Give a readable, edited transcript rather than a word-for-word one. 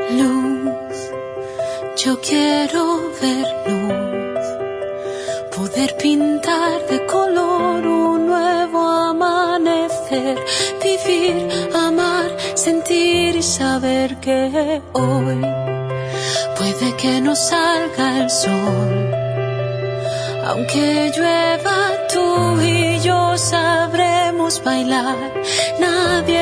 Luz, yo quiero ver luz, poder pintar de color un nuevo amanecer, vivir, amar, sentir y saber que hoy puede que no salga el sol. Aunque llueva, tú y yo sabremos bailar, nadie